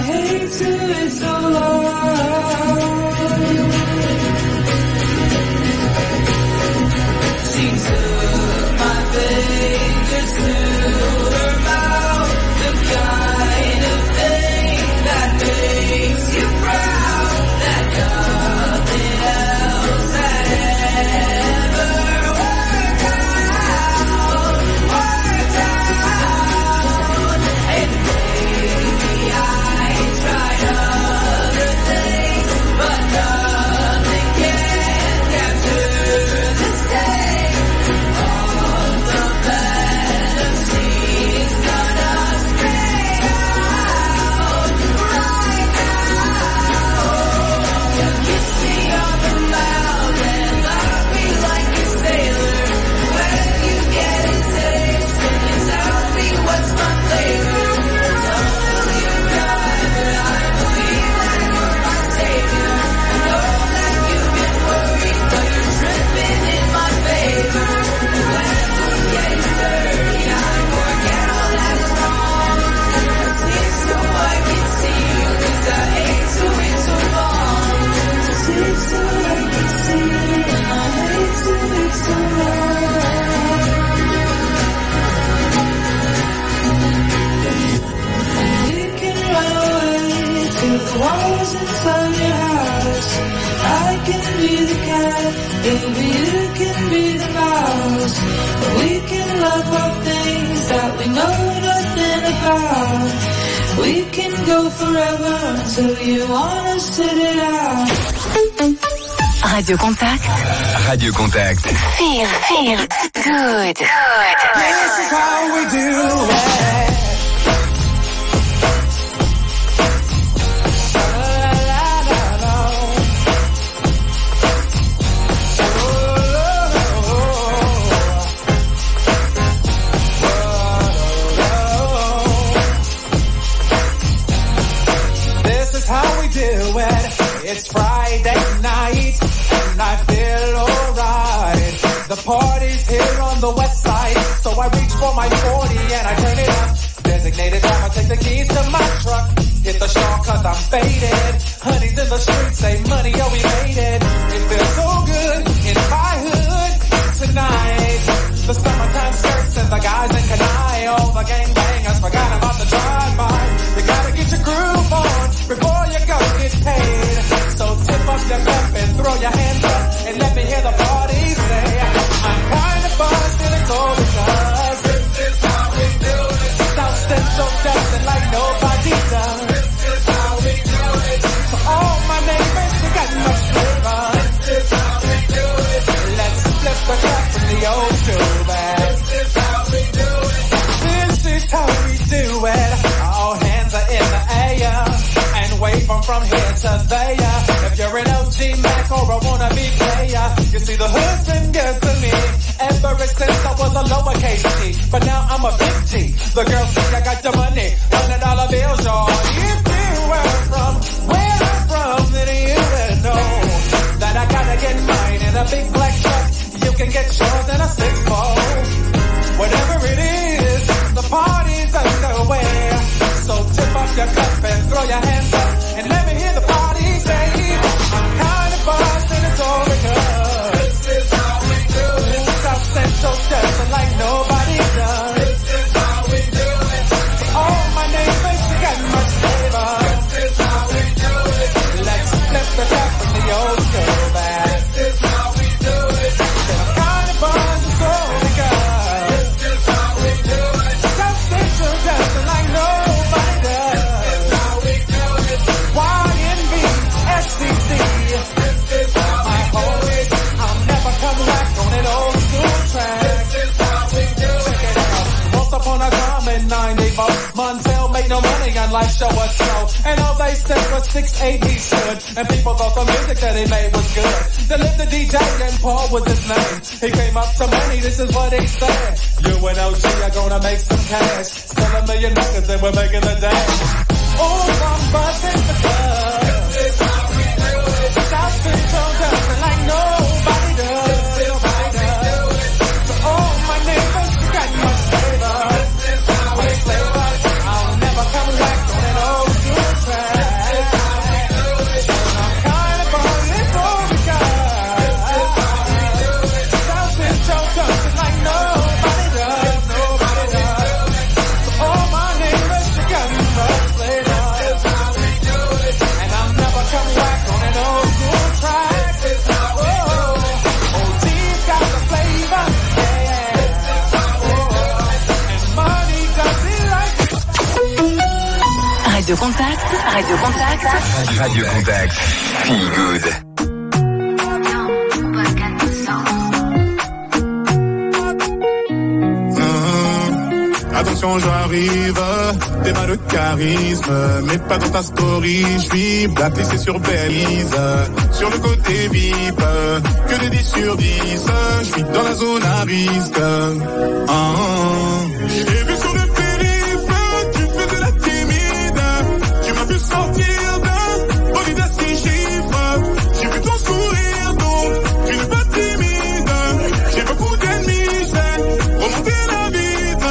hate to wait so long. She took my fingers to her mouth, the kind of thing that makes you proud, that nothing else had ever worked out. And maybe I tried other things, but nothing can capture the state of the fantasies gonna stray out right now. Kiss me on the mouth and love me like a sailor. When you get it tasted, tell me what's my flavor. Tell you driver, I believe that you're my savior. I know that you've been worried, but you're tripping in my favor. When we're getting dirty, I forget all that's wrong. Sleep so I can see you, 'cause I hate to wait so long. Sleep so I can see you, I hate to wait so long. You can run away to the walls inside your house. I can be the cat, baby, you can be the mouse. We can love all things that we know nothing about. We can go forever until you wanna sit it out. Radio Contact. Radio Contact. Feel good. This is how we do it. This is how we do it. It's Friday night and I feel alright. The party's here on the west side, so I reach for my 40 and I turn it up. Designated time, I take the keys to my truck. Hit the shore 'cause I'm faded. Honey's in the streets, say money, oh we made it. It feels so good in my hood tonight. The summertime skirts and the guys in Kanai. All the gangbangers forgot about the drive-by. You gotta get your groove on before you go get paid. So tip up your cup and throw your hands up and let me hear the party say, I'm kinda buzzed and it's all because this is how we do it. South Central does it like nobody does. This is how we do it. To all my neighbors, you got much flavor. This is how we do it. Let's flip the cup from the old school back. This is how we do it. This is how we do it. All hands are in the air and wave from here to there. If you're an OG Mac or a wannabe player, you see the hood's been good to me ever since I was a lowercase G. But now I'm a big G. The girls think I got the money, $100 bills, y'all. If you were from where I'm from, then you would know that I gotta get mine in a big black truck. You can get yours in a 6-fold. Whatever it is, the party's underway. So tip up your cup and throw your hands up and let me hear the party say, I'm kinda buzzed and it's all because this is how we do it. South Central does it like nobody does. This is how we do it. All my neighbors, you got much flavor. This is how we do it. Let's flip the cup from the old school back. This is how we do it. I'm kinda buzzed, it's all because this is how we do it. South Central does it like nobody does. This is how we do it. YNB, SCC. This is how we do it. I'll never come back on an old school track. This is how we do it. Check it out. Once upon a time in 94, Montel made no money on Life Show Us Show. And all they said was 6'8" he stood. And people thought the music that he made was good. They lived the DJ and Paul was his name. He came up to money, this is what he said. You and OG are gonna make some cash. Sell $1 million and we're making a dash. Oh, I'm buzzing the club. This is how we do it. South Central does it like nobody does. This is how we do it. So all my neighbors, you got much flavor. This is how we flavor. I'll never come back on an old school track. Radio Contact. Radio Contact. Radio Contact. Feel good. Attention, j'arrive, t'es mal de charisme, mais pas dans ta story, j'suis blacklisté sur Belize, sur le côté VIP, que de 10 sur 10, j'suis dans la zone à risque. J'ai vu sur le périph', tu faisais la timide, tu m'as vu sortir d'un bolide à 6 chiffres, j'ai vu ton sourire donc, tu n'es pas timide, j'ai beaucoup d'ennemis, j'ai remonté la vie.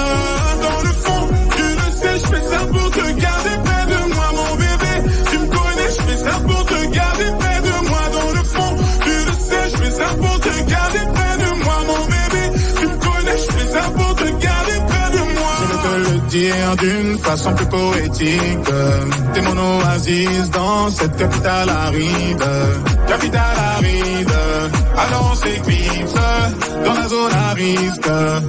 Pour te garder près de moi, mon bébé. Tu me connais, je fais ça pour te garder près de moi. Dans le fond, tu le sais, je fais ça pour te garder près de moi, mon bébé. Tu me connais, je fais ça pour te garder près de moi. Je vais te le dire d'une façon plus poétique. T'es mon oasis dans cette capitale aride. Capitale aride. Alors on s'éclipse dans la zone à risque.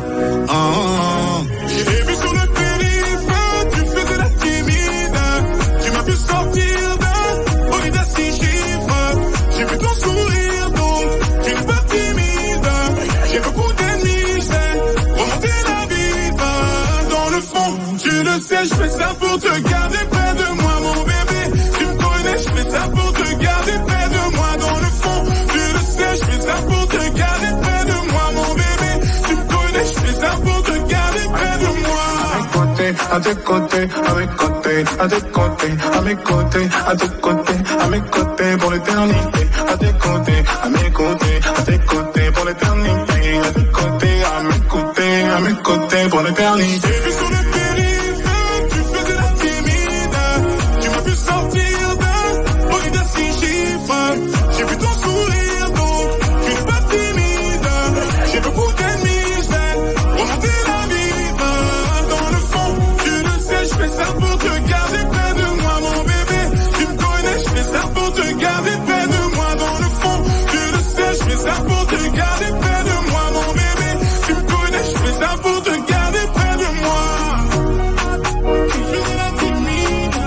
J'ai vu sur le sortir d'un bolide à 6 chiffres. J'ai vu ton sourire donc tu n'es pas timide. J'ai beaucoup d'ennemis, j'ai remonté la vie. Dans le fond, tu le sais, je fais ça pour te garder près de moi, mon bébé. Tu me connais, je fais ça pour te garder près de moi. Dans le fond, tu le sais, je fais ça pour te garder près de moi, mon bébé. Tu me connais, je fais ça pour te garder près de moi. À tes côtés, à mes côtés, à tes côtés, à mes côtés, à tes côtés, à mes côtés pour l'éternité. À tes côtés, à mes côtés, à tes côtés pour l'éternité. À tes côtés, à mes côtés, à mes côtés pour l'éternité. J'ai vu sur le périph', tu faisais la timide. Tu m'as vu sortir d'un bolide à 6 chiffres. J'ai vu ton sourire donc tu n'es pas timide. J'ai beaucoup d'ennemis, j'ai remonté la vie. Dans le fond, je fais ça pour te garder près de moi, mon bébé. Tu me connais, je fais ça pour te garder près de moi. Dans le fond, tu le sais, je fais ça pour te garder près de moi, mon bébé. Tu me connais, je fais ça pour te garder près de moi. Tu fais la timide,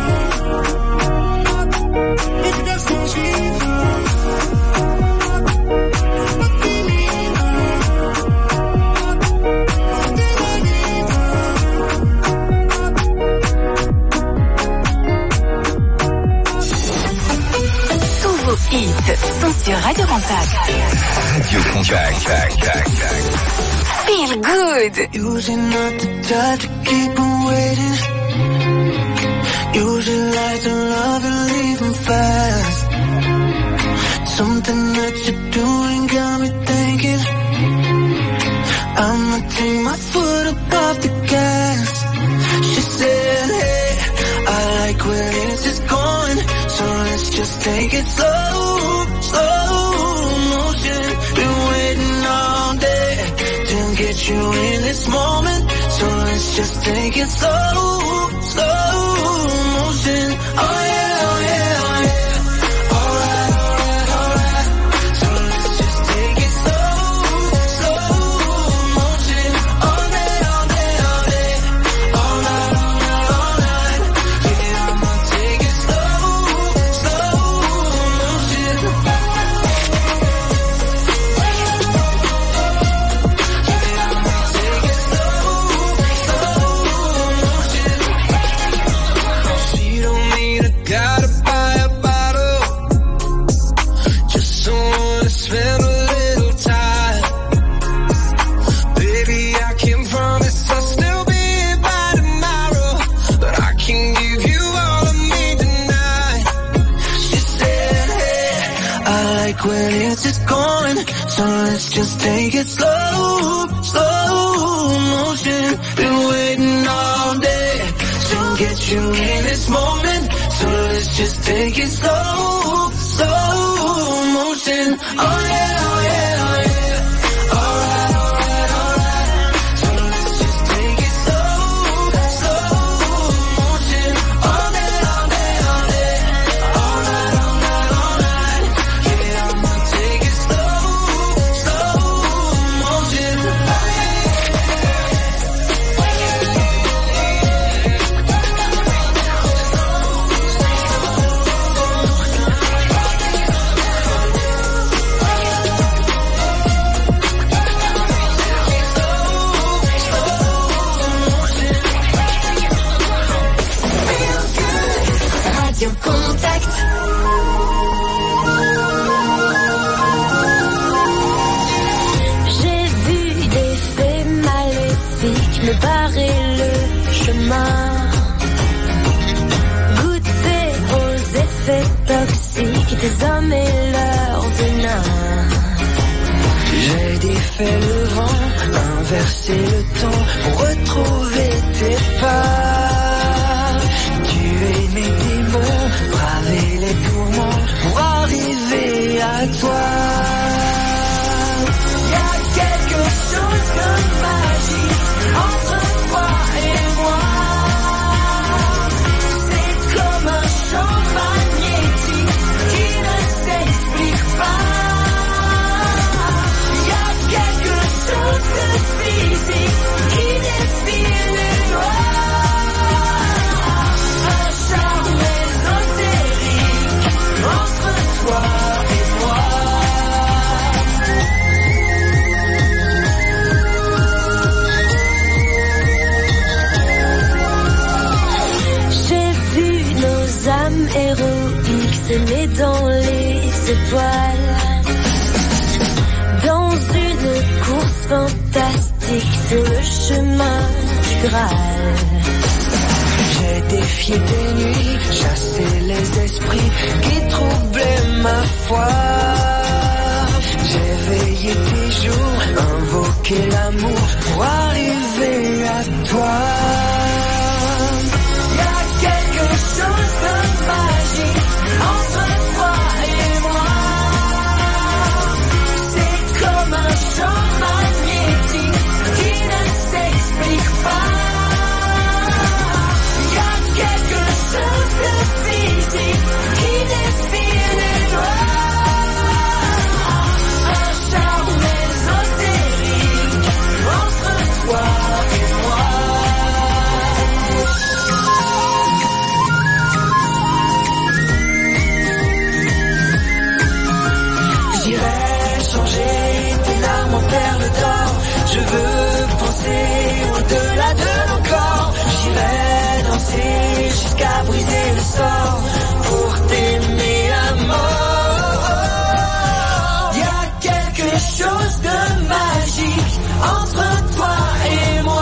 mais tu laisses ton chiffre. Hits sont sur Radio Contact. Radio Contact. Feel good. Usually not the type to keep on waiting. Usually like to love and leave them fast. Something that you're doing got me thinking I'ma take my foot up off the gas. She said, hey, I like where this is going, so let's just take it slow, slow motion. Been waiting all day to get you in this moment, so let's just take it slow, slow motion. Oh yeah, oh yeah, oh yeah. Alright, alright, alright. So let's just take it slow, slow motion. All day, all day, all day. All night, all night, all night. Yeah, I'ma take it slow, slow motion. Yeah, I'ma take it slow, slow motion. She don't need a guy to buy a bottle, just someone to spend a little time. Baby, I can promise I'll still be here by tomorrow, but I can give you all of me tonight. She said, hey, I like where this is going, so let's just take it slow, slow motion. Been waiting all day to get you in this moment, so let's just take it slow, slow motion. Oh yeah, oh yeah, oh yeah. Alright, alright, alright. So let's just take it slow, slow motion. All day, all day, all day. All night, all night, all night. Yeah, I'ma take it slow, slow motion. Oh yeah. hommes et leurs venin. J'ai défait le vent, inversé le temps pour retrouver tes pas. Tuer mes démons, braver les tourments pour arriver à toi. Y'a quelque chose de magique entre toi et moi. C'est comme un champ magnétique qui ne s'explique pas. Quelque chose de physique qui défie les lois. Un charme ésotérique entre toi et moi. J'ai vu nos âmes héroïques s'aimer dans les étoiles. Dans une course fantastique sur le chemin du Graal. J'ai défié des nuits, chassé les esprits qui troublaient ma foi. J'ai veillé tes jours, invoqué l'amour pour arriver à toi. Y'a quelque chose de magique entre toi et moi. Comme un champ magnétique qui ne s'explique pas. Y'a quelque chose de physique qui défie les lois. Un charme ésotérique entre toi et moi. J'irai changer tes larmes en perles d'or. Je veux penser au-delà de nos corps. J'irai danser jusqu'à briser le sort pour t'aimer à mort. Y'a quelque chose de magique entre toi et moi.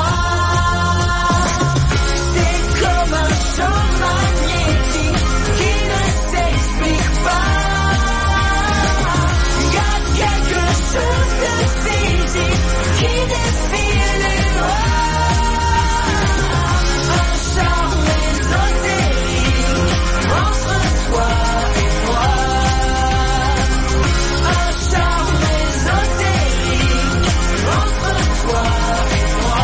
C'est comme un champ magnétique qui ne s'explique pas. Quelque chose de physique qui défie les lois. Un charme ésotérique entre toi et moi. Un charme ésotérique entre toi et moi.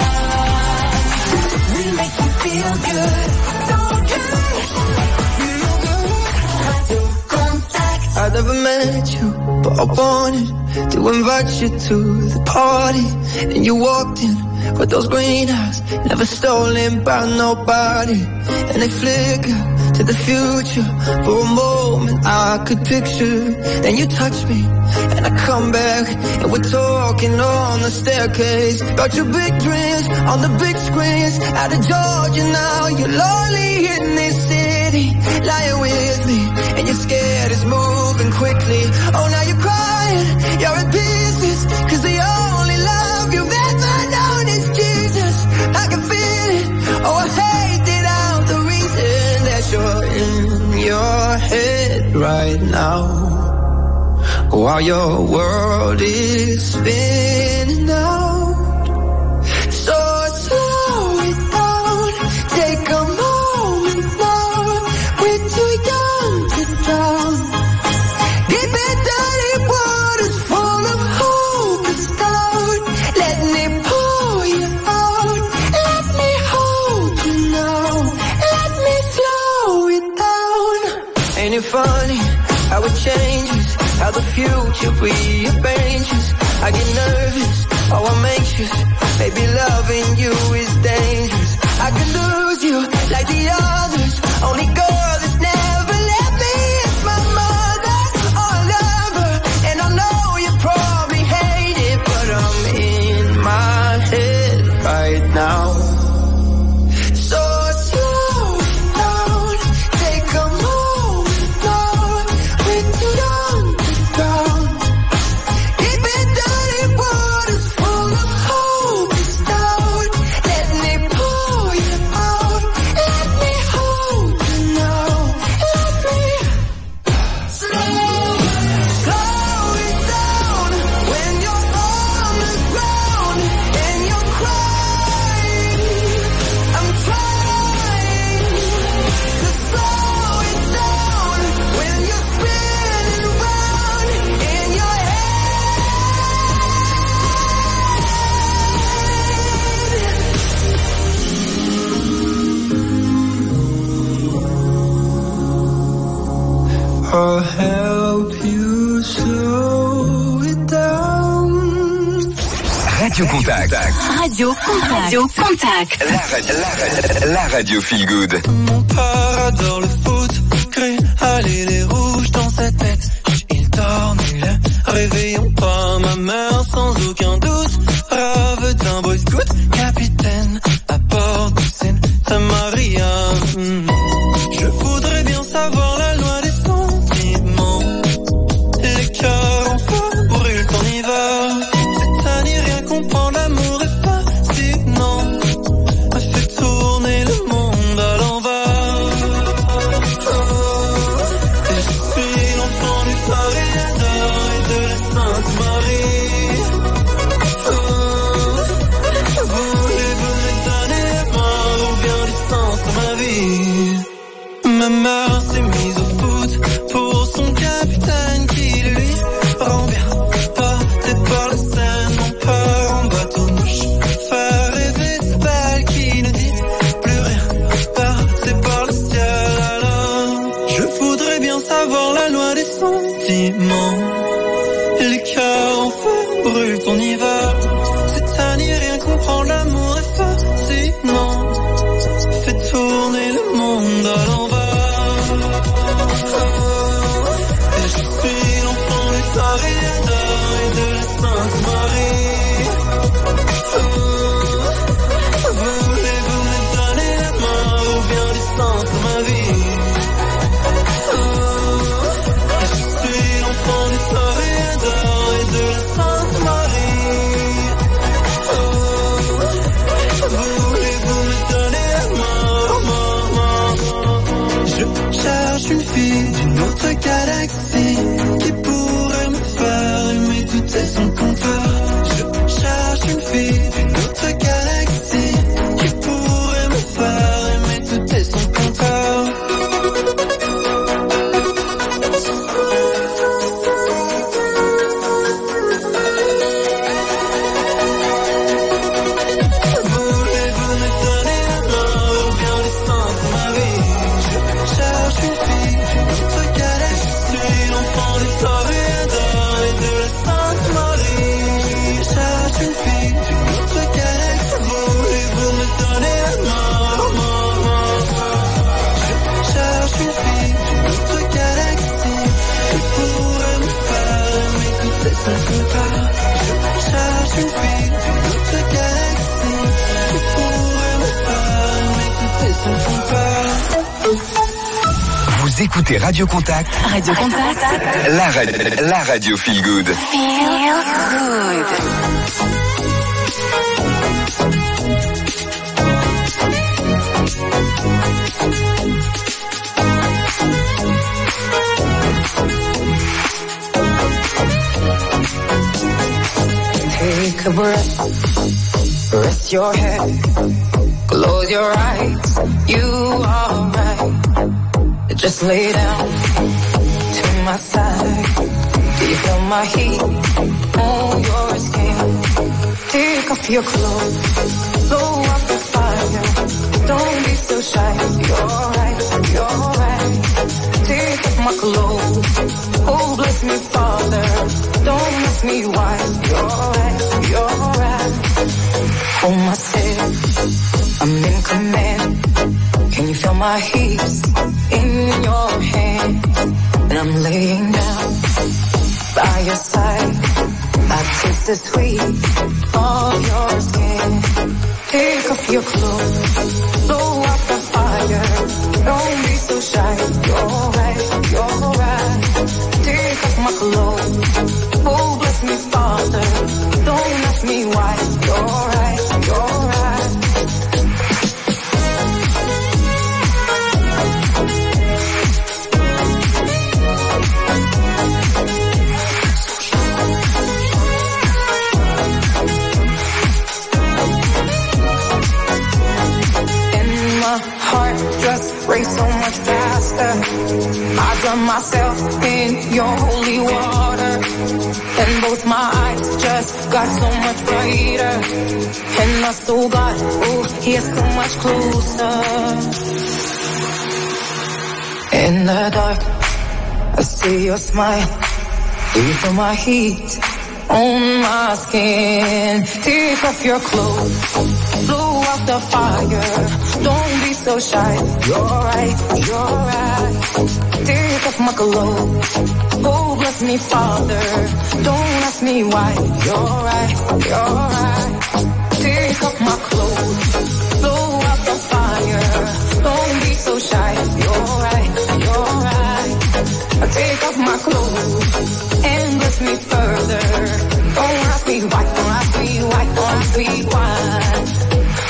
We make you feel good, so good. Feel good. Radio Contact. I never met you, but I wanted to invite you to the party. And you walked in with those green eyes, never stolen by nobody. And they flicker to the future. For a moment I could picture. Then you touch me and I come back, and we're talking on the staircase about your big dreams on the big screens. Out of Georgia now, you're lonely in this city, lying with me, and you're scared it's moving quickly. Oh, now you're crying, you're in pieces, cause the only love you've ever known is Jesus. I can feel it, oh I hate it out, the reason that you're in your head right now, while your world is spinning out. So slow it down, take a moment now, we're too young to drown. Deep in dirty waters full of hope and stone. Let me pull you out, let me hold you now, let me slow it down. Ain't it funny how it changes, how the future rearranges. I get nervous, oh I'm anxious, maybe loving you is dangerous. I could lose you like the others, only girl that's never left me is my mother, oh I love her, and I know you probably hate it, but I'm in my head right now. So slow down, take a moment now, we're too young to drown. Deep in dirty waters full of hope and stone. Let me pull you I'll help you slow it down. Radio Contact. Radio Contact. Radio Contact. La radio feel good. Mon père adore le foot, crée aller les rouges dans sa tête. Il dort nul, réveillons pas ma mère sans aucun doute. Rave d'un boy scout, capitaine, à bord de Santa Maria. Je voudrais bien savoir la loi des sentiments. Les cœurs en feu brûlent en hiver. C'est à n'y rien comprendre, l'amour est fascinant. Me fait tourner le monde à l'envers. Et je suis l'enfant du Toréador et de la Sainte Marie. Voulez-vous me donner la mort ou bien du sens à ma vie? Ma mère s'est mise au foot pour son capitaine qui lui rend bien. Porté par la Seine, mon père en bateau-mouche. Faire rêver cette balle qui ne dit plus rien. Porté par le ciel alors. Je voudrais bien savoir la loi des sentiments. Les cœurs en feu brûlent en hiver. C'est à n'y rien comprendre, l'amour est fascinant. Fait tourner le monde à l'envers. Et je suis l'enfant du Toréador et de la Sainte Marie. Voulez-vous me donner la mort ou bien du sens à ma vie? Et je suis l'enfant du Toréador et de la Sainte Marie. Voulez-vous me donner la mort? Je cherche une fille d'une autre galaxie qui pourrait me faire aimer tout et son contraire. Je cherche une fille d'une autre galaxie qui pourrait me faire aimer tout et son contraire. Voulez-vous me donner la mort ou bien du sens à ma vie? Je cherche une fille d'une autre galaxie, l'enfant du Toréador et de la Sainte Marie. Je cherche une fille d'une autre galaxie. Voulez-vous me donner la mort? Je cherche une fille d'une autre galaxie qui pourrait me faire aimer tout et son contraire. Je cherche une fille d'une autre galaxie qui pourrait me faire aimer tout et son contraire. Vous écoutez Radio Contact. Radio Contact. La radio feel good. Feel good. Take a breath, rest your head, close your eyes, you are right. Just lay down to my side. Do you feel my heat on your skin? Take off your clothes, blow up the fire. Don't be so shy, you're right, you're right. Take off my clothes, oh bless me Father. Don't ask me why, you're right, you're right. Hold myself, I'm in command. Can you feel my heat in your hand? And I'm laying down by your side. I taste the sweet of your skin. Take off your clothes, blow up the fire. Don't be so shy, you're right, you're right. Take off my clothes, oh bless me Father. Don't ask me why, you're right, you're right. Heart just race so much faster. I drown myself in your holy water, and both my eyes just got so much brighter, and my soul got, oh, here so much closer. In the dark, I see your smile, you feel my heat on my skin. Take off your clothes, blow out the fire. Don't be so shy. You're right, you're right. Take off my clothes. Oh, bless me, Father. Don't ask me why. You're right, you're right. Take off my clothes, blow out the fire. Don't be so shy. You're right, you're right. Take off my clothes and bless me further. Don't ask me why, don't ask me why, don't ask me why.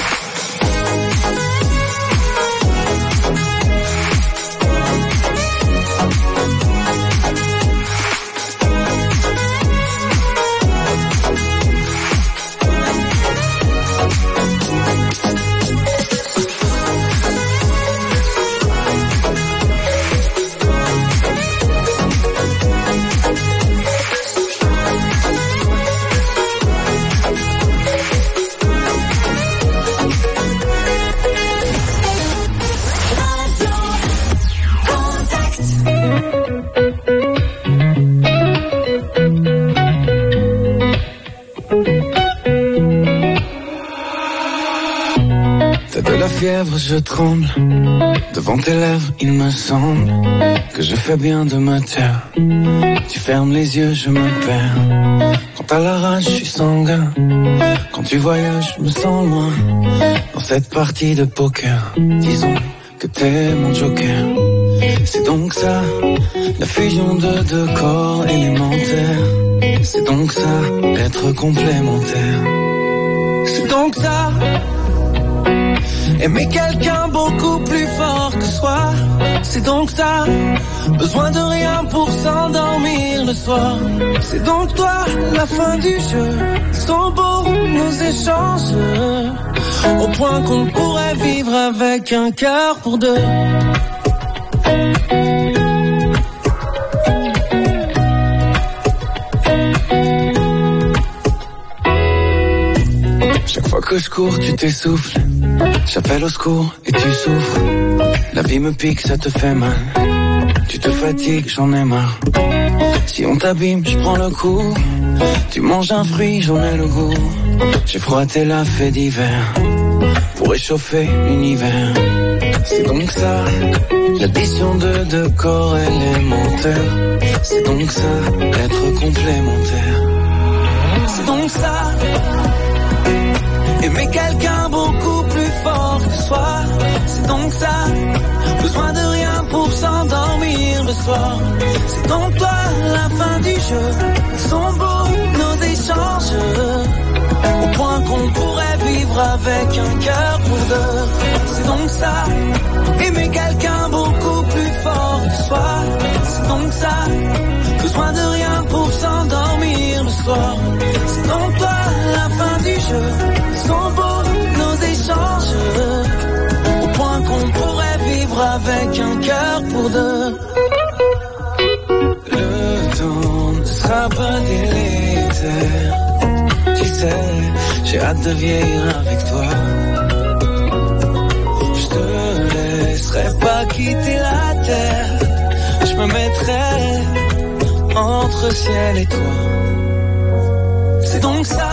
Fièvre, je tremble devant tes lèvres, il me semble que je fais bien de me taire. Tu fermes les yeux, je me perds. Quand à la rage, je suis sanguin. Quand tu voyages, je me sens loin. Dans cette partie de poker, disons que t'es mon joker. C'est donc ça, la fusion de deux corps élémentaires. C'est donc ça, être complémentaire. C'est donc ça, aimer quelqu'un beaucoup plus fort que soi. C'est donc ça, besoin de rien pour s'endormir le soir. C'est donc toi, la fin du jeu. Sont beaux nos échanges, au point qu'on pourrait vivre avec un cœur pour deux. Chaque fois que je cours, tu t'essouffles. J'appelle au secours et tu souffres. La vie me pique, ça te fait mal. Tu te fatigues, j'en ai marre. Si on t'abîme, je prends le coup. Tu manges un fruit, j'en ai le goût. J'ai froissé la fée d'hiver pour réchauffer l'univers. C'est donc ça, l'addition de deux corps élémentaires. C'est donc ça, être complémentaire. C'est donc ça, aimer quelqu'un beaucoup plus fort que soi. C'est donc ça, besoin de rien pour s'endormir le soir. C'est donc toi, la fin du jeu. Sont beaux nos échanges, au point qu'on pourrait vivre avec un cœur pour deux. C'est donc ça, aimer quelqu'un beaucoup plus fort que soi. C'est donc ça, besoin de rien pour s'endormir le soir. C'est donc toi, la fin du jeu. Sont beaux nos échanges, au point qu'on pourrait vivre avec un cœur pour deux. Le temps ne sera pas délétère. Tu sais, j'ai hâte de vieillir avec toi. Je te laisserai pas quitter la terre. Je me mettrai entre ciel et toi. C'est donc ça,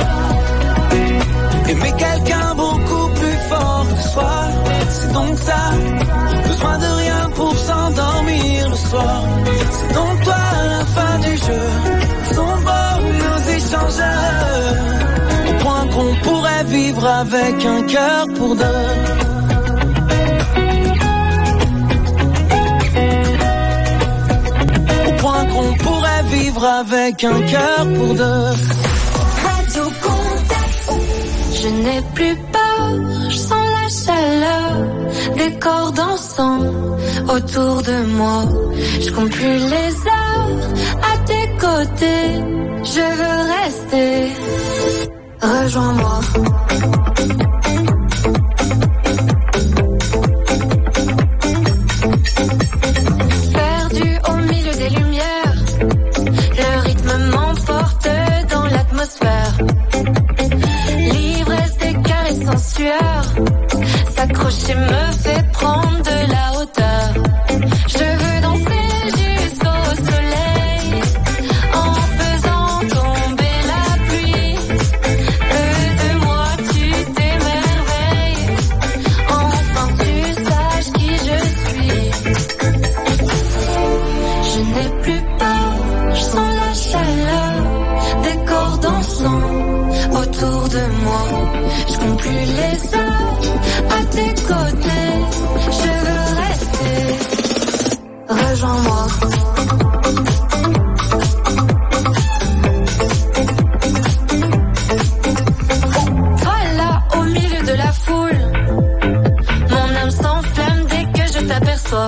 aimer quelqu'un beaucoup plus fort que soi. C'est donc ça, besoin de rien pour s'endormir le soir. C'est donc toi, la fin du jeu. Sont beaux nos échanges, au point qu'on pourrait vivre avec un cœur pour deux. Au point qu'on pourrait vivre avec un cœur pour deux. Radio Contact. Je n'ai plus peur, je sens la chaleur des corps dansant autour de moi. Je compte plus les heures à tes côtés. Je veux rester. Rejoins-moi. Perdu au milieu des lumières, le rythme m'emporte dans l'atmosphère. L'ivresse des caresses en sueur, s'accrocher me fait prendre de la hauteur. Je veux danser jusqu'au toi.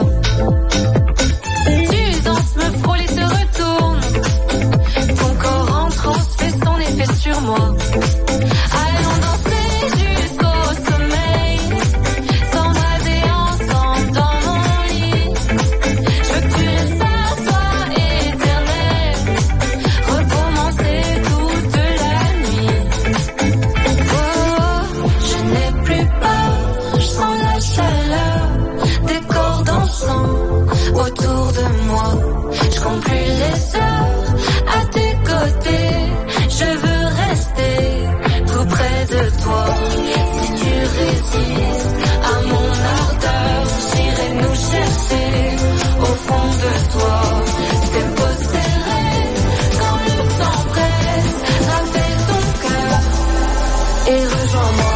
Tu danses, me frôles et te retournes. Ton corps en transe fait son effet sur moi. Allons danser jusqu'au sommeil, s'embraser ensemble dans mon lit. Je veux que tu restes à toi éternel, recommencer toute la nuit. Oh, je n'ai plus peur, je sens la chaleur des corps dansant autour de moi. Je compte plus les heures à tes côtés, je veux rester tout près de toi. Si tu résistes à mon ardeur, j'irai nous chercher au fond de toi. Tes beaux serrés quand le temps presse, rappelle ton cœur et rejoins-moi.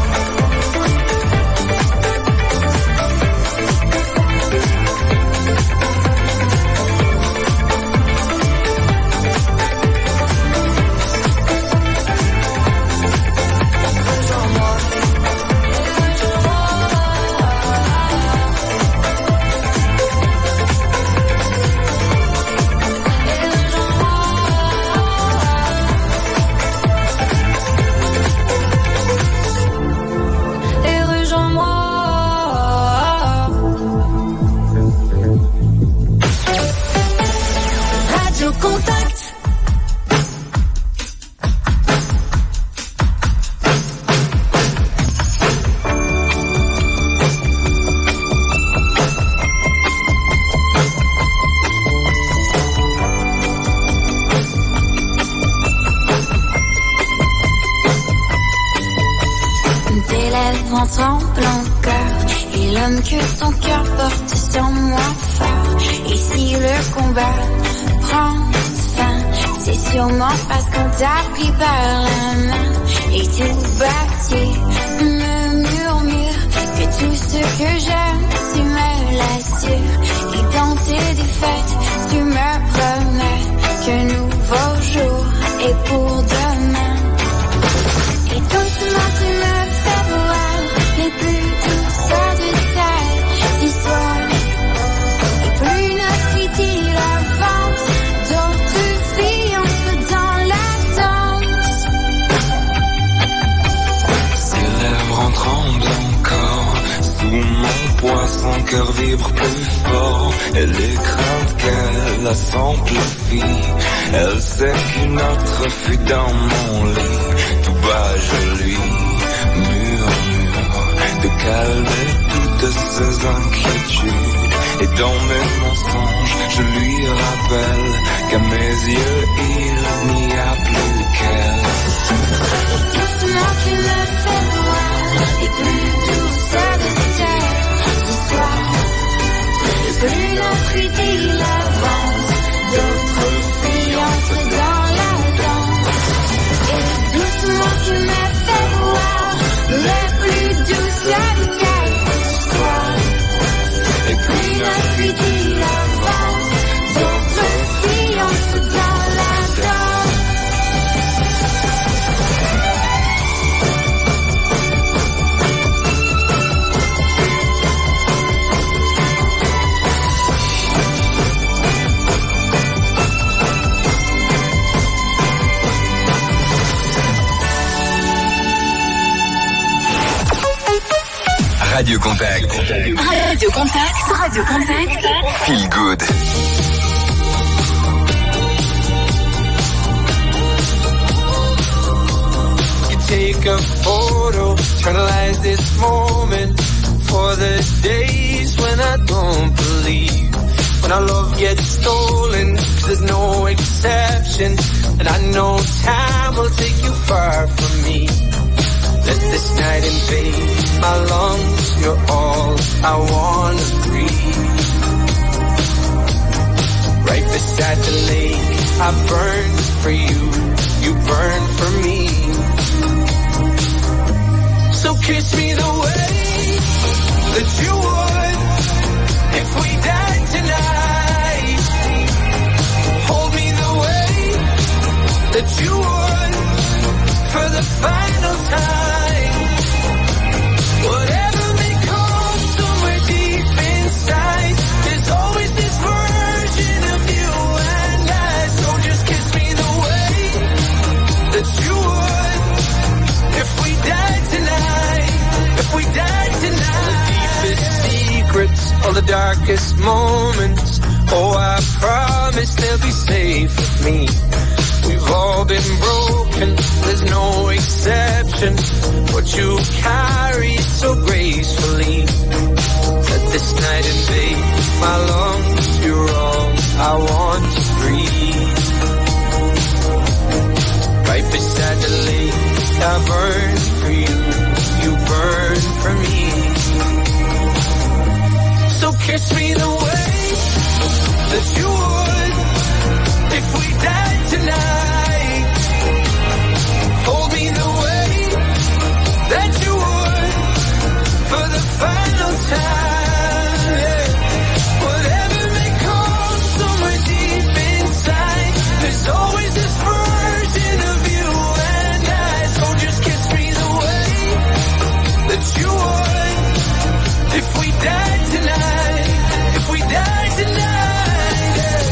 Ensemble encore, et l'homme que ton cœur porte sans moi fort. Et si le combat prend fin, c'est sûrement parce qu'on t'a pris par la main. Et tout bâti me murmure que tout ce que j'aime, tu me l'assures. Et dans tes défaites, tu me promets qu'un nouveau jour est pour demain. Et doucement tu me fais voir les plus douces détails d'histoire. Et plus notre idylle avance, d'autres filles entrent dans la danse. Ses lèvres en tremblent encore, sous mon poids son cœur vibre plus fort. Elle écrase qu'elle la s'amplifie, elle sait qu'une autre fut dans mon lit. Tout bas je lui murmure de calmer toutes ses inquiétudes. Et dans mes mensonges, je lui rappelle qu'à mes yeux, il n'y a plus qu'elle. Doucement tu me fais voir les plus douces détails d'histoire. Et plus notre idylle avance, d'autres filles entrent dans la danse. Et doucement tu me fais voir les plus douces détails d'histoire. Et puis notre idylle avance, d'autres filles entrent dans la danse. Radio Contact. Radio Contact. Radio Contact. Feel good. You take a photo, eternalize this moment for the days when I don't believe. When our love gets stolen, 'cause there's no exception. And I know time will take you far from me. Let this night invade my lungs, you're all I wanna breathe. Right beside the lake, I burn for you, you burn for me. So kiss me the way that you would if we died tonight. Hold me the way that you would for the final time. Whatever may come somewhere deep inside. the darkest moments. Oh, I promise they'll be safe with me. We've all been broken, there's no exception. But you carry it so gracefully. Let this night invade my lungs. You're all I want to breathe. Right beside the lake, I burn for you. You burn for me. So kiss me the way that you would if we died tonight. Hold me the way that you would for the final time. Yeah. Whatever may come somewhere deep inside, there's always this version of you and I. So just kiss me the way that you would if we died tonight. If we died tonight, yeah.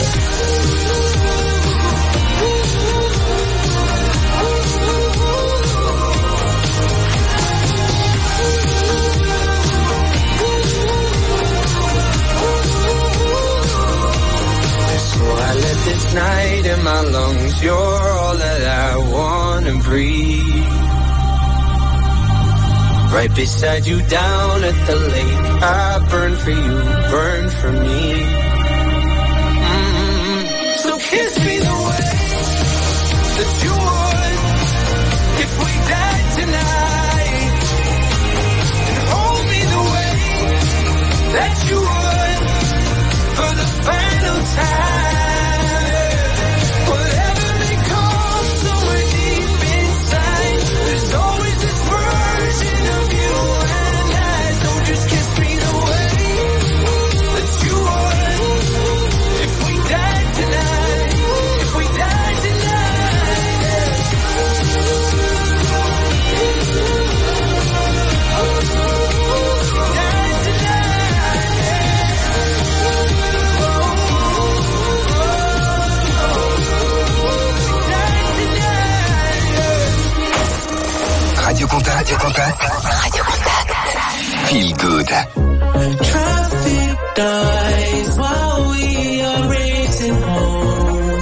So I let this night in my lungs. You're all that I wanna breathe. Right beside you down at the lake, I burn for you, burn for me. So kiss me the way that you would if we died tonight. And hold me the way that you would for the final time. Whatever may come somewhere deep inside, there's always this version of you and I. So just kiss me the way that you would if we died tonight. If we died tonight, yeah. Died tonight, Radio Contact. Radio Contact. Feel good. Traffic dies while we are racing home.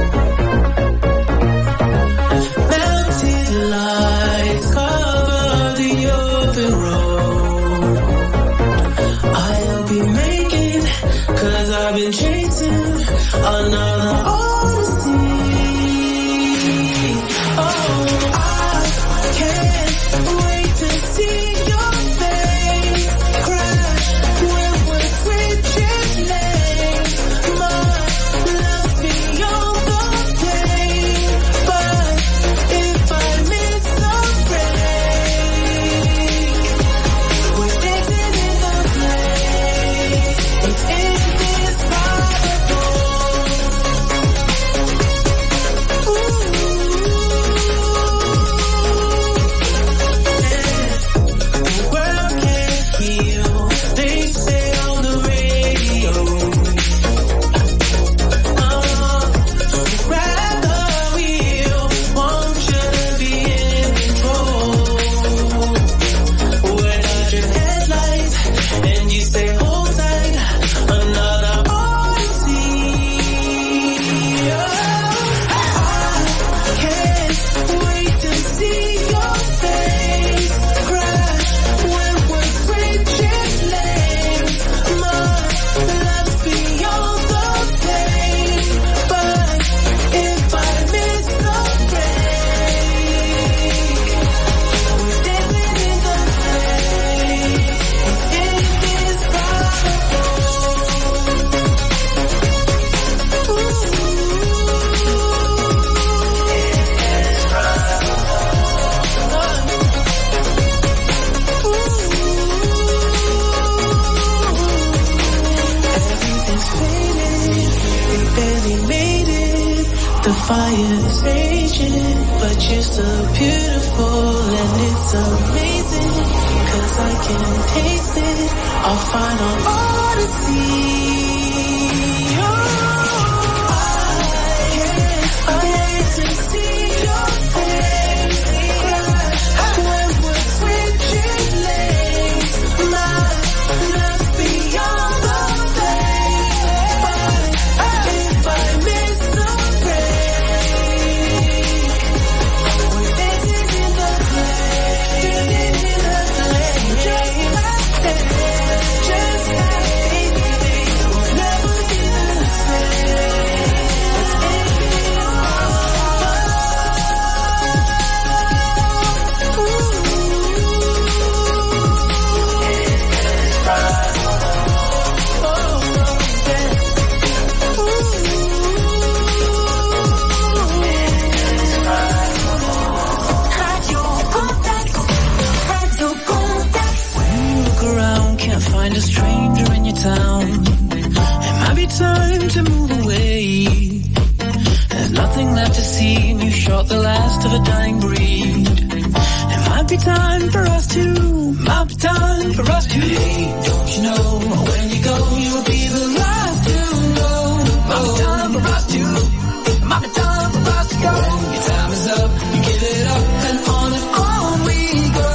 Mountain lights cover the open road. I'll be making, 'cause I've been chasing another odyssey. Oh, I can't wait to see your face crash when we're switching lanes. My love beyond the pain, but if I miss the break, we're dancing in the flame. It's indescribable. The world can't heal, they say on the radio. Grab the wheel, won't you be in control? We're dodging headlights, and you say hold tight, another odyssey. I can't wait to see your face crash when we're switching lanes. My love's beyond the pain, but if I miss the break, we're dancing in the flame. It's everything's faded, we barely made it. The fire's raging, but you're so beautiful and it's amazing. 'Cause I can taste it, our final odyssey. I hate to see your face crash when we're switching lanes. My love's beyond the I find a stranger in your town. It might be time to move away. There's nothing left to see, and you shot the last of a dying breed. It might be time for us to, might be time for us to. Hey, don't you know, when you go, you'll be the last to know. Might be time for us to, might be time for us to go. When your time is up, you give it up, and on we go.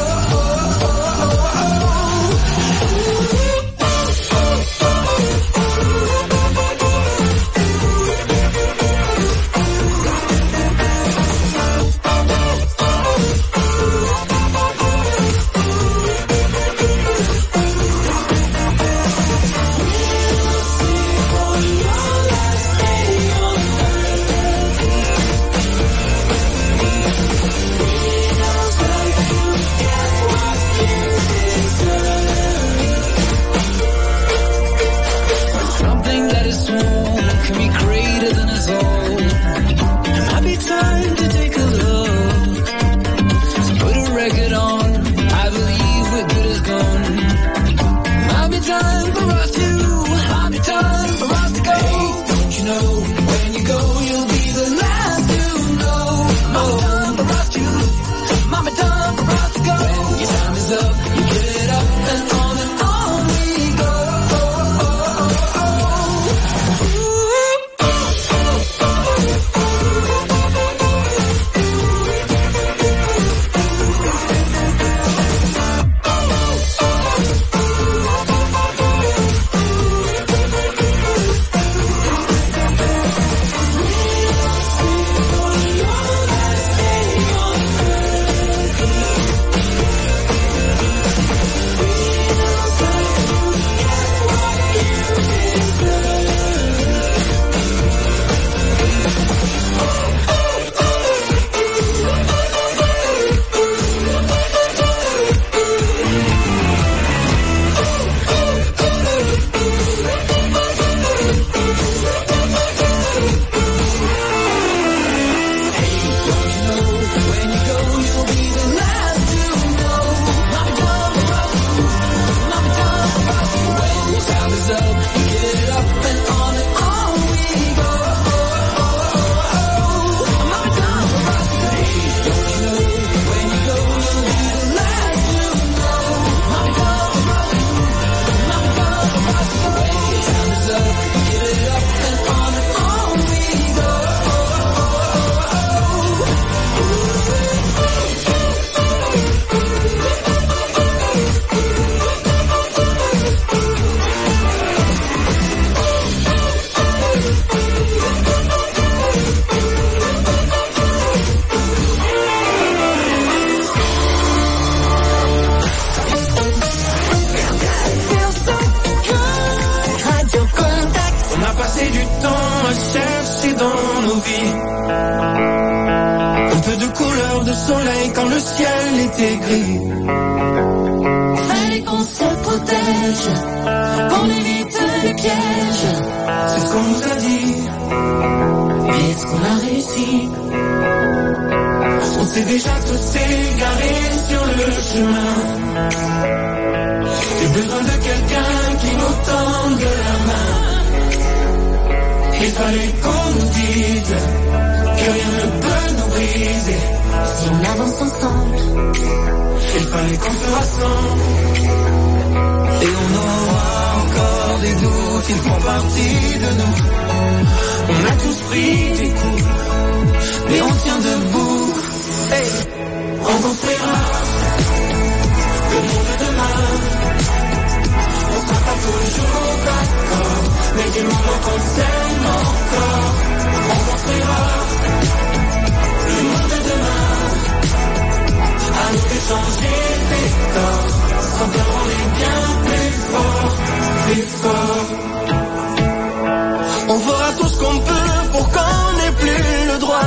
On fera tout ce qu'on peut pour qu'on n'ait plus le droit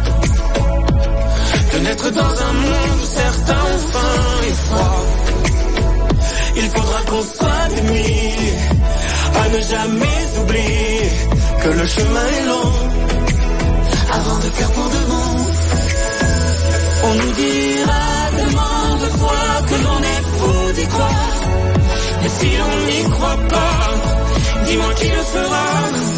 de naître dans un monde où certains ont faim et froid. Il faudra qu'on soit des milliers à ne jamais oublier que le chemin est long avant de cœur pour de bon. On nous dira tellement de fois que l'on est fou d'y croire. Et si l'on n'y croit pas, dis-moi qui le fera.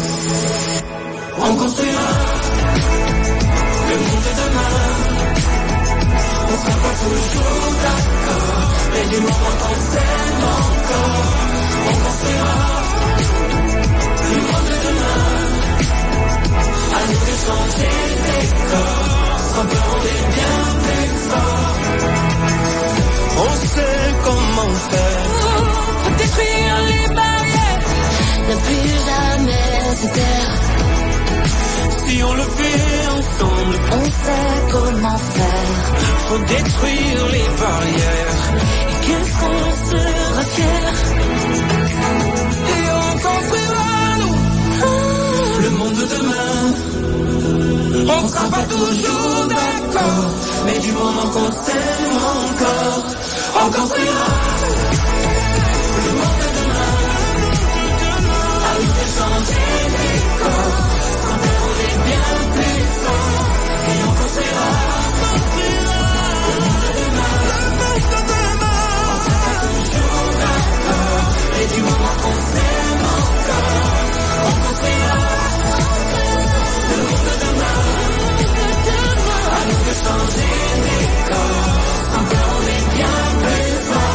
On construira le monde de demain. On sera pas toujours d'accord, mais du moment qu'on s'aime encore, on construira le monde de demain. À nous de changer les corps, sans peur on est bien plus fort. On sait comment faire pour détruire les barrières, ne plus jamais se taire. Si on le fait ensemble, on sait comment faire. Faut détruire les barrières. Et qu'est-ce qu'on sera fier. Et on construira nous le monde de demain. On sera pas toujours d'accord, mais du moment qu'on s'aime encore, on construira le monde de demain. À nous de changer les corps. On est bien plus fort et on construira le monde de demain. On sera pas toujours d'accord, et du moment qu'on s'aime encore, on construira le monde de demain. À nous de changer les corps, encore on est bien plus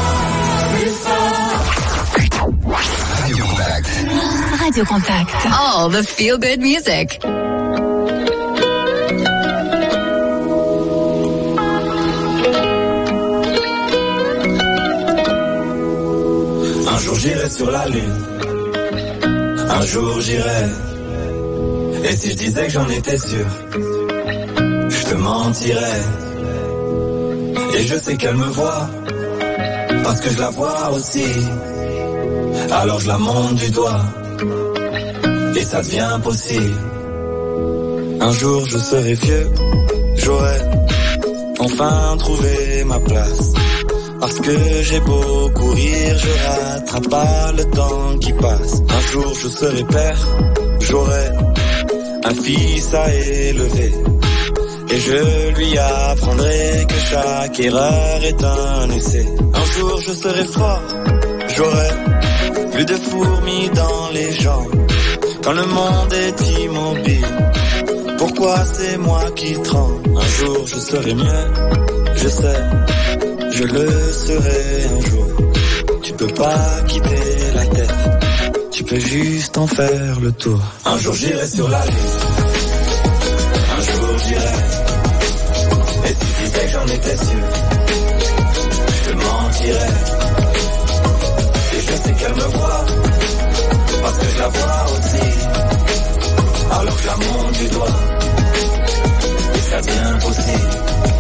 fort, plus fort. Radio Contact. Radio Contact. All the feel-good music. Un jour j'irai sur la lune, un jour j'irai. Et si je disais que j'en étais sûr, je te mentirais. Et je sais qu'elle me voit, parce que je la vois aussi. Alors je la monte du doigt, et ça devient possible. Un jour je serai vieux, j'aurai enfin trouvé ma place. Parce que j'ai beau courir, je rattrape pas le temps qui passe. Un jour je serai père, j'aurai un fils à élever. Et je lui apprendrai que chaque erreur est un essai. Un jour je serai fort, j'aurai plus de fourmis dans les jambes. Quand le monde est immobile, pourquoi c'est moi qui tremble? Un jour je serai mieux, je sais, je le serai un jour. Tu peux pas quitter la tête, tu peux juste en faire le tour. Un jour j'irai sur la lune, un jour j'irai. Et si tu disais que j'en étais sûr, je te mentirais. Et je sais qu'elle me voit, parce que je la vois aussi. Alors je la monte du doigt, et ça devient possible.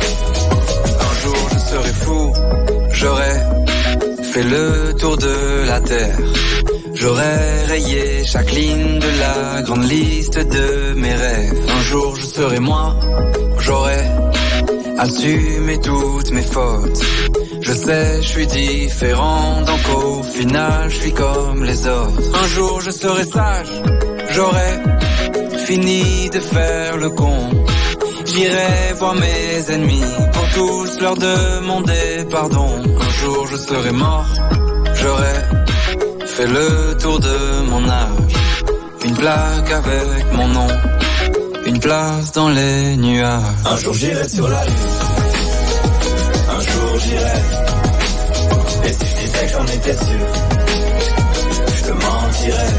Un jour je serai fou, j'aurai fait le tour de la terre. J'aurai rayé chaque ligne de la grande liste de mes rêves. Un jour je serai moi, j'aurai assumé toutes mes fautes. Je sais, je suis différent, donc au final je suis comme les autres. Un jour je serai sage, j'aurai fini de faire le con. J'irai voir mes ennemis pour tous leur demander pardon. Un jour je serai mort, j'aurai fait le tour de mon âge. Une plaque avec mon nom, une place dans les nuages. Un jour j'irai sur la lune, un jour j'irai. Et si je disais que j'en étais sûr, je te mentirais.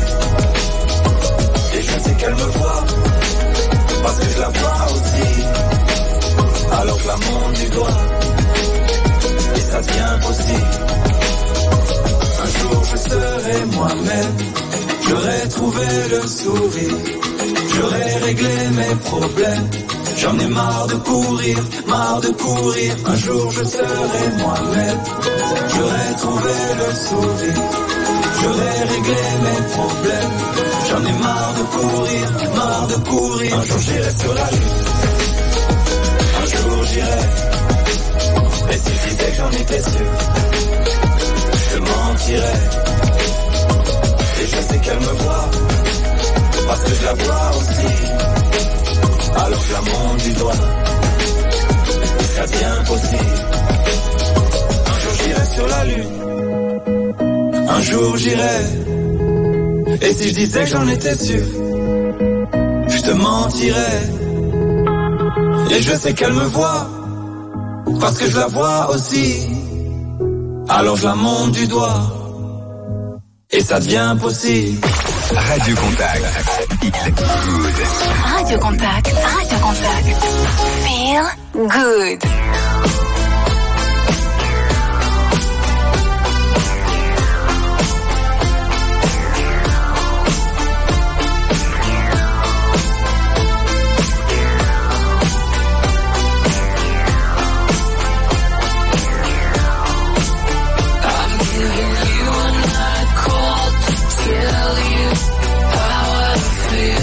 Et je sais qu'elle me voit, parce que je la vois aussi. Alors je la monte du doigt, et ça devient possible. Un jour je serai moi-même, j'aurai trouvé le sourire, j'aurai réglé mes problèmes. J'en ai marre de courir, marre de courir. Un jour je serai moi-même, j'aurai trouvé le sourire, j'aurai réglé mes problèmes. J'en ai marre de courir, marre de courir. Un jour j'irai sur la lune, un jour j'irai. Et si je disais que j'en étais sûr, je te mentirais. Et je sais qu'elle me voit, parce que je la vois aussi. Alors je la monte du doigt, et ça devient possible. Un jour j'irai sur la lune, Un jour j'irai. Et si je disais que j'en étais sûr, je te mentirais. Et je sais qu'elle me voit, parce que je la vois aussi. Alors je la monte du doigt, et ça devient possible. Radio Contact. Feel good. Radio Contact. Radio Contact. Feel good.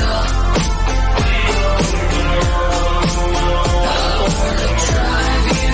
Drive you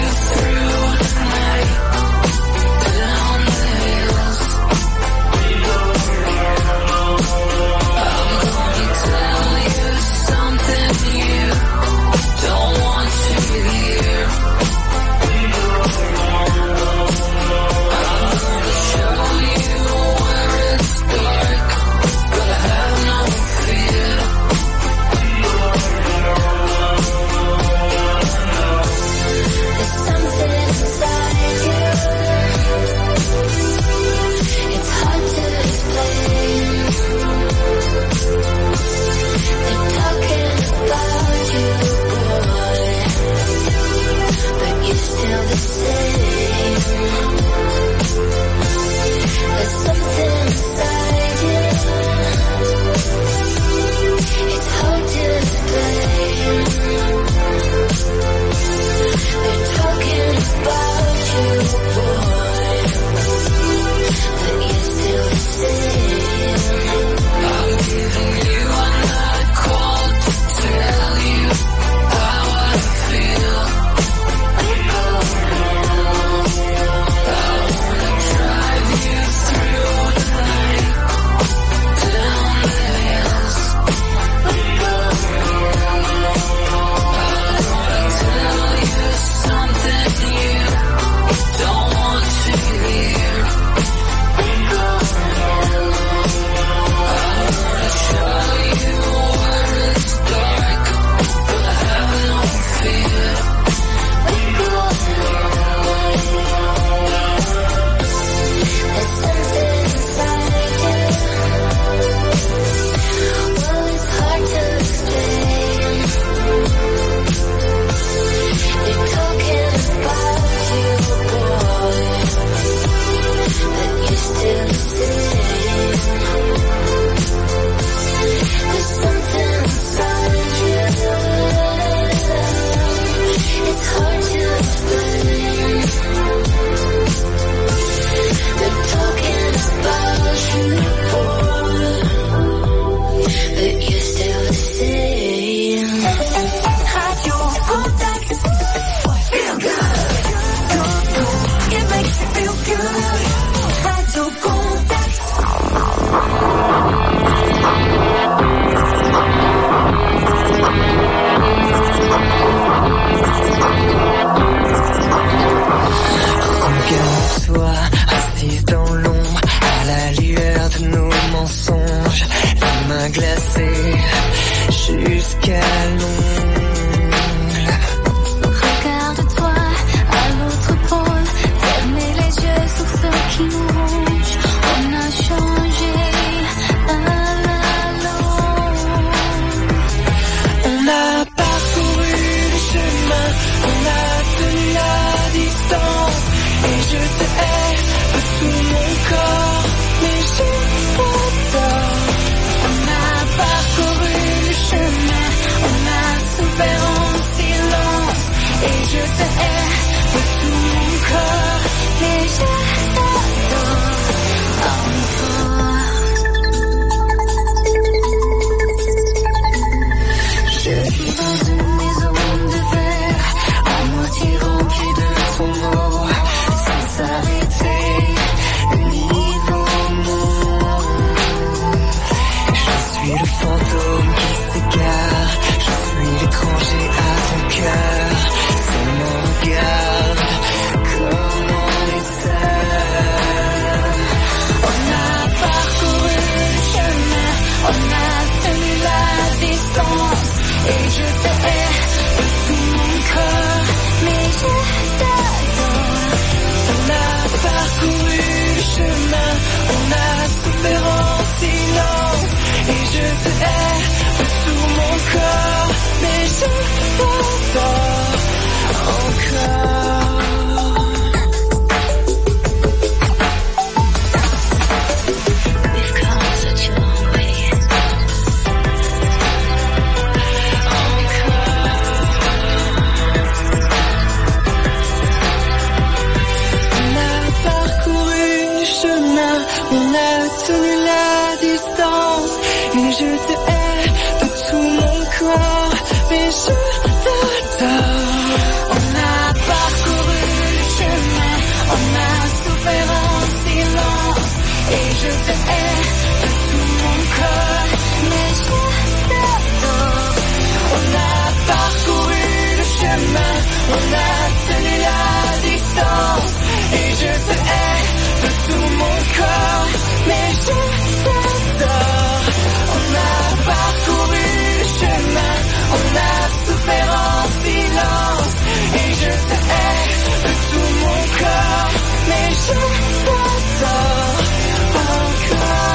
je te hais de tout mon corps, mais je t'adore. On a parcouru le chemin, on a souffert en silence, et je te hais de tout mon corps, mais je t'adore. On a parcouru le chemin, on a tenu la distance, et je te hais de tout mon corps, mais je t'adore. On a parcouru le chemin, on a souffert en silence, et je te hais de tout mon corps, mais je t'adore encore.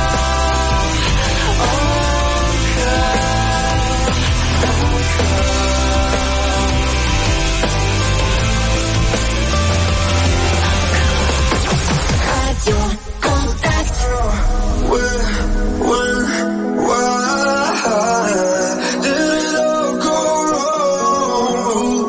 Radio Contact. Why did it all go wrong?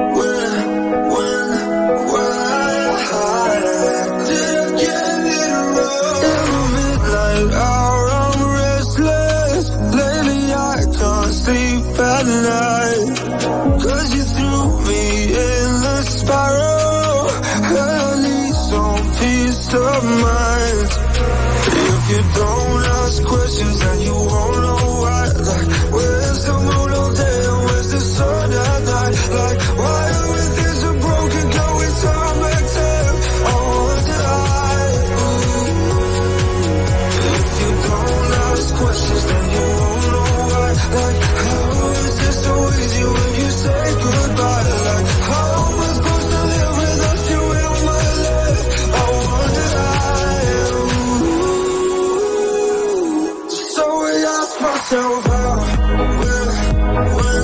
Why did I get it wrong? Every midnight hour I'm restless. Lately I can't sleep at night, 'cause you threw me in the spiral. I need some peace of mind. If you don't ask questions, then you won't know why. Like, where's the moon all day and where's the sun at night? Like, why everything's so broken, can we turn back time? I wonder why. If you don't ask questions, then you won't know why. Like, how is it so easy when you say goodbye? Like, how am I supposed to live without you in my life? I wonder why. So I ask myself how, when, why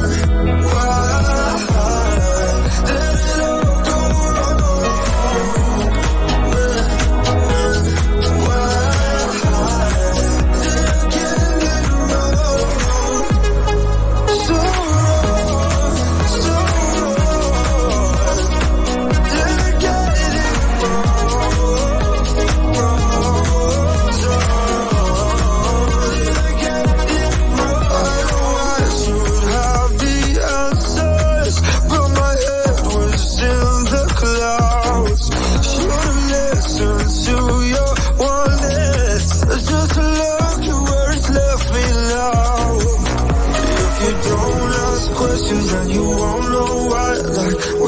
did it all go wrong? When, why did I get it wrong? So wrong, so wrong. Did I get it wrong? Wrong, so wrong. Did I get it wrong? I know I should have the answers, but my head was in the clouds. Should've listened to your warnings, just to look at where it's left me now. If you don't ask questions, then you won't know why. Like,